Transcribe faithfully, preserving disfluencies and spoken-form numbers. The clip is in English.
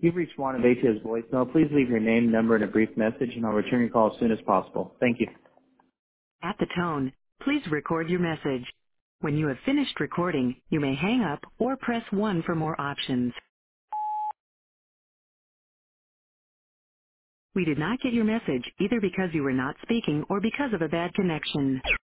You've reached Juan of Atia's voicemail. Please leave your name, number, and a brief message, and I'll return your call as soon as possible. Thank you. At the tone, please record your message. When you have finished recording, you may hang up or press one for more options. We did not get your message either because you were not speaking or because of a bad connection.